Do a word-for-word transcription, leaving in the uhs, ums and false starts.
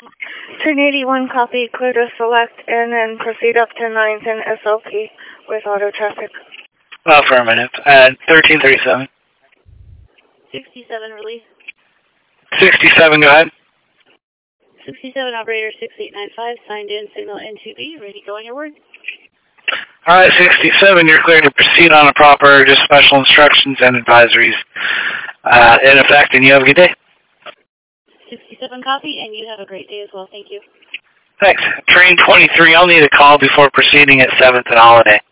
Train eighty-one, copy, clear to select, and then proceed up to ninth and S L P with auto traffic. Affirmative. At thirteen thirty-seven. sixty-seven, release. sixty-seven, go ahead. sixty-seven, operator six eight nine five, signed in, signal N two B, ready to go on your word. All right, sixty-seven, you're clear to proceed on a proper, just special instructions and advisories uh, in effect, and you have a good day. sixty-seven, copy, and you have a great day as well. Thank you. Thanks. Train twenty-three, I'll need a call before proceeding at seventh and Holiday.